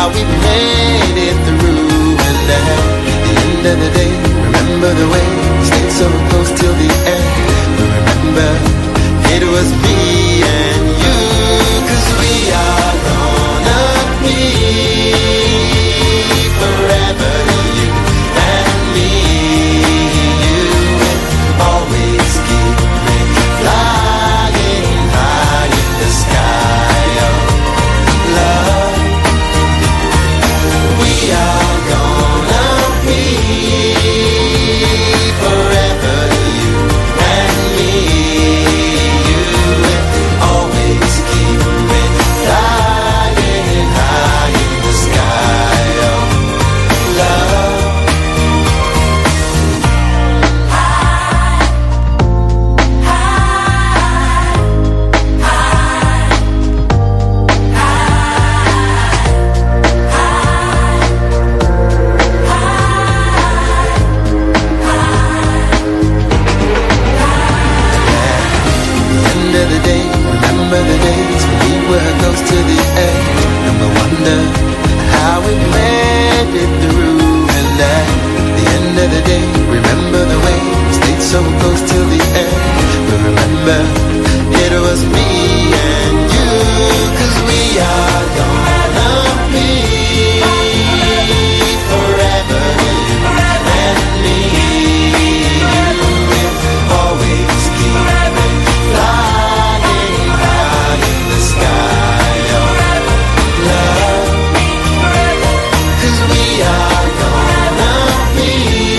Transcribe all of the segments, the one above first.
how we made it through. And at the end of the day, remember the way we stayed so close till the end. But remember, it was me and you, 'cause we are gonna be forever, you and me. You will always keep me flying high in the sky of love. We are gonna be forever, you and me. You will always keep me flying high in the sky of love. End of the day, remember the days when we were close to the edge, and we wonder how we made it through. And at the end of the day, remember the way we stayed so close till the end. But remember, it was me and you, 'cause we are gonna be forever, you and me. You will always keep me flying high in the sky of love. 'Cause we are gonna be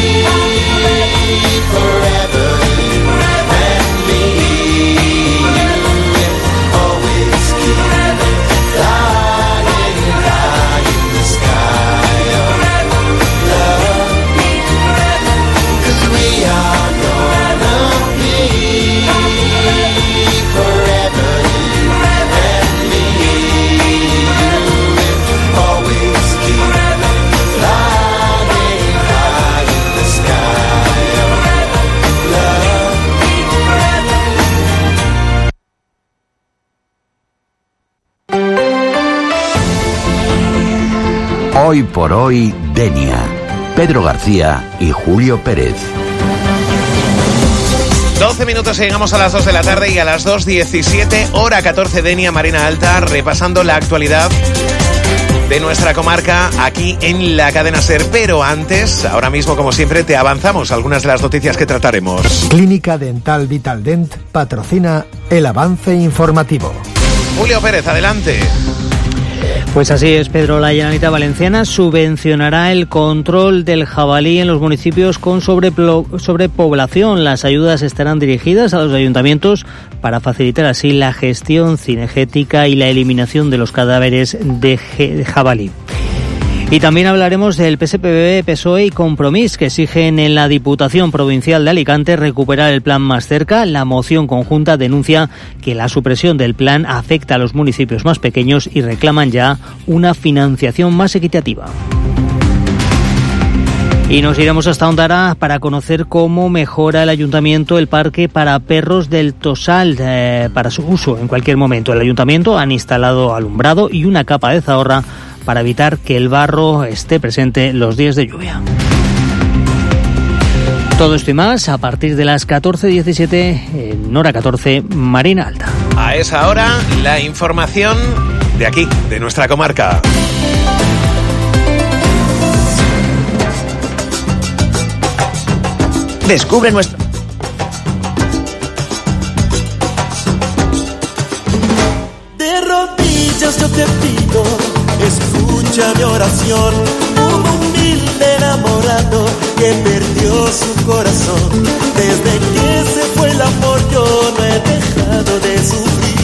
forever, you and me. You will always keep me flying high in the sky of love. 'Cause we are gonna be forever, you and me. You will always keep me flying high in the sky of love. Hoy por hoy, Denia. Pedro García y Julio Pérez. 12 minutos y llegamos a las 2 de la tarde y a las 2:17, hora 14, Denia, Marina Alta, repasando la actualidad de nuestra comarca aquí en la cadena SER. Pero antes, ahora mismo, como siempre, te avanzamos algunas de las noticias que trataremos. Clínica Dental Vitaldent patrocina el avance informativo. Julio Pérez, adelante. Pues así es, Pedro. La Generalitat Valenciana subvencionará el control del jabalí en los municipios con sobrepoblación. Las ayudas estarán dirigidas a los ayuntamientos para facilitar así la gestión cinegética y la eliminación de los cadáveres de jabalí. Y también hablaremos del PSPB, PSOE y Compromís, que exigen en la Diputación Provincial de Alicante recuperar el plan Más Cerca. La moción conjunta denuncia que la supresión del plan afecta a los municipios más pequeños y reclaman ya una financiación más equitativa. Y nos iremos hasta Ondara para conocer cómo mejora el ayuntamiento el parque para perros del Tosal para su uso en cualquier momento. El ayuntamiento han instalado alumbrado y una capa de zahorra para evitar que el barro esté presente los días de lluvia. Todo esto y más a partir de las 14:17 en hora 14, Marina Alta. A esa hora, la información de aquí, de nuestra comarca. Descubre nuestro... De rodillas yo te pido, escucha mi oración. Un humilde enamorado que perdió su corazón. Desde que se fue el amor yo no he dejado de sufrir.